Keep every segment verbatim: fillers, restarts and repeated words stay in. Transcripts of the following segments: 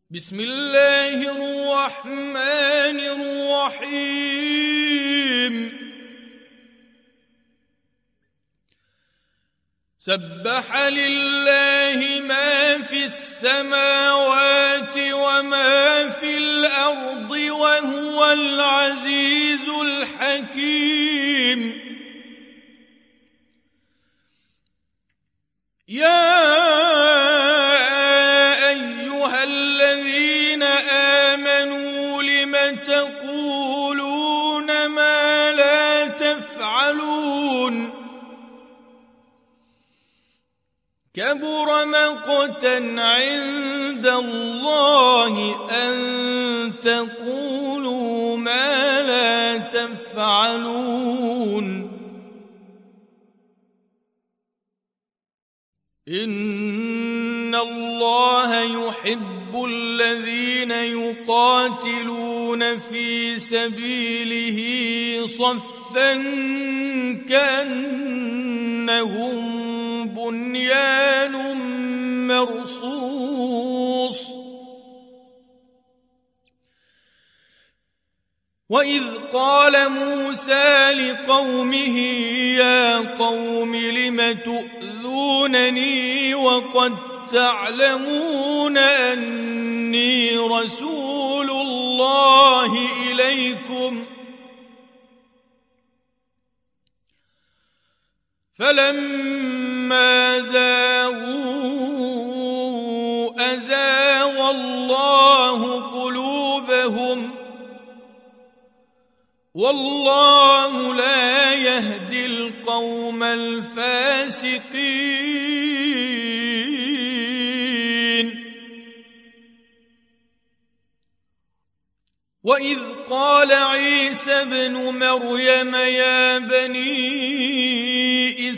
بسم الله الرحمن الرحيم سبح لله ما في السماوات وما في الأرض وهو العزيز الحكيم يا أيها الذين آمنوا لم تقولون ما لا تفعلون كبر مقتا عند الله أن تقولوا ما لا تفعلون إن الله يحب الذين يقاتلون في سبيله صفا كأنهم بنيان مرصوص وإذ قال موسى لقومه يا قوم لم تؤذونني وقد تعلمون أني رسول الله إليكم فلما زاغوا أزاغ الله قلوبهم والله لا يهدي القوم الفاسقين وإذ قال عيسى ابن مريم يا بني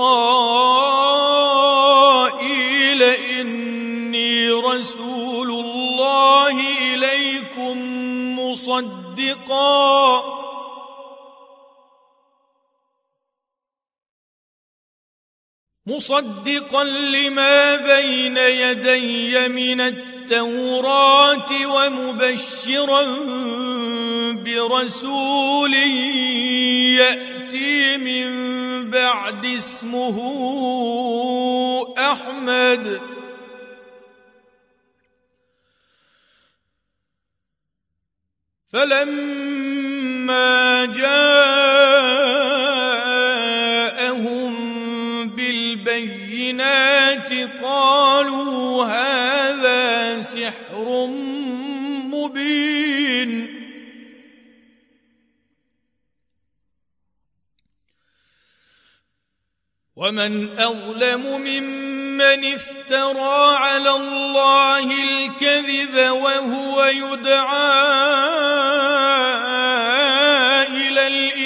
إسرائيل إني رسول الله إليكم مصدقا مصدقا لما بين يدي من التوراة ومبشرا برسول يأتي من بعد اسمه أحمد فلما جاءهم بالبينات قالوا هذا سحر مبين ومن أظلم ممن افترى على الله الكذب وهو يدعى إلى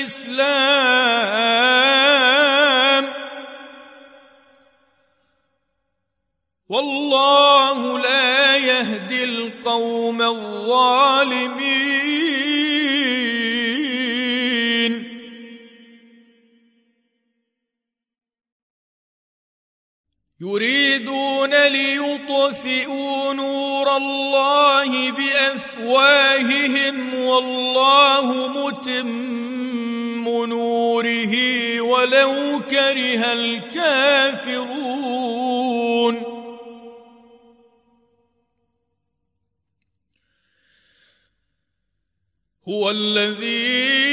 الإسلام والله لا يهدي القوم الظالمين يريدون ليطفئوا نور الله بأفواههم والله متم نوره ولو كره الكافرون هو الذي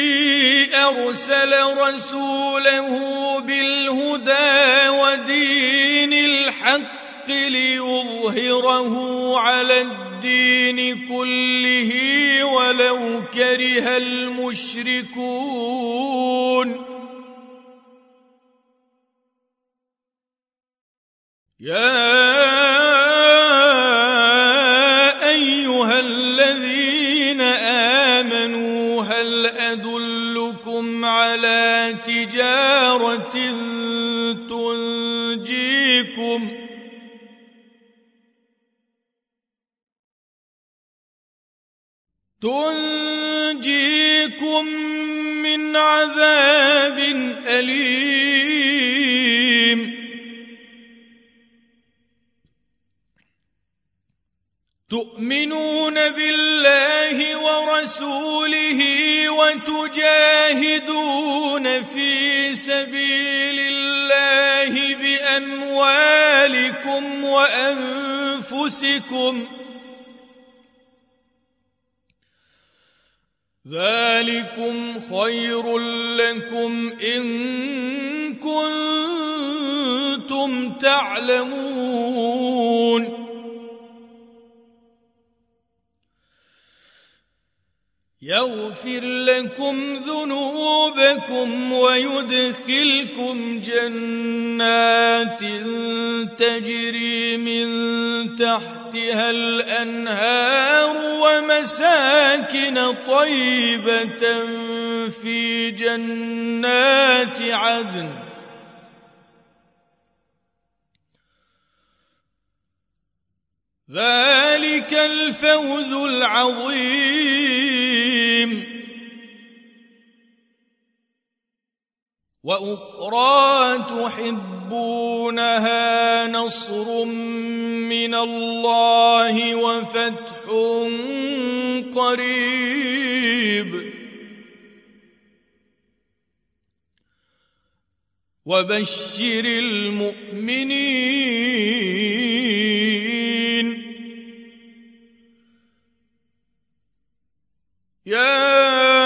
أرسل رسوله بالهدى ودين الحق ليظهره على الدين كله ولو كره المشركون يا أيها الذين آمنوا هل أدلكم على تجارة تنجيكم تنجيكم من عذاب أليم تؤمنون بالله ورسوله وتجاهدون في سبيل الله بأموالكم وأنفسكم ذلكم خير لكم إن كنتم تعلمون يغفر لكم ذنوبكم ويدخلكم جنات تجري من تحتها الأنهار ومساكن طيبة في جنات عدن ذلك الفوز العظيم وأخرى تحبونها نصر من الله وفتح قريب وبشر المؤمنين يا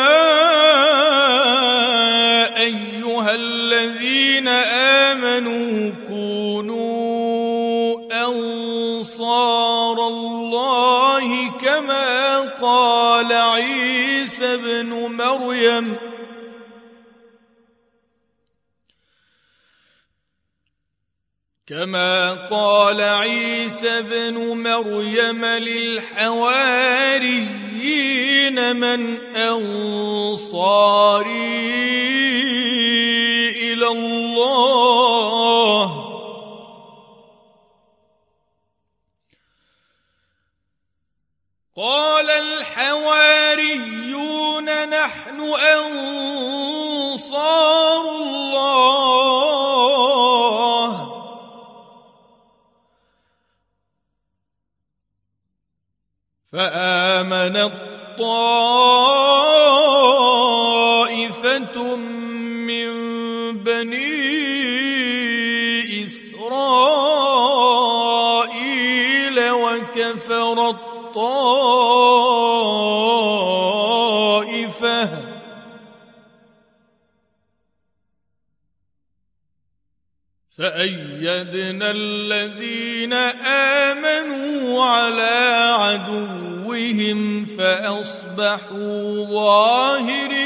أيها الذين آمنوا كونوا أنصار الله كما قال عيسى ابن مريم كما قال عيسى ابن مريم للحواريين من أنصاري إلى الله قال الحواريون نحن أنصار الله فآمنت طائفة من بني إسرائيل وكفرت طائفة فأيدنا الذين آمنوا على عدوهم فأصبحوا ظاهرين